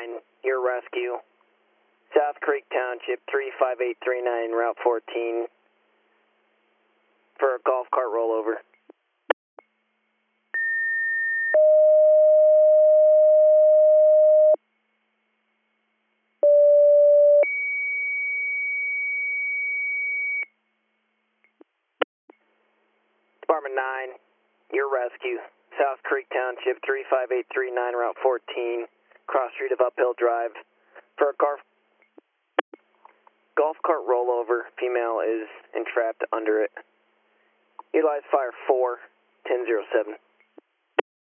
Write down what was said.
your rescue. South Creek Township, 35839, Route 14, for a golf cart rollover. Department 9, your rescue. South Creek Township, 35839, Route 14, cross street of Uphill Drive, for a golf cart rollover. Female is entrapped under it. Utilize fire 4, 1007.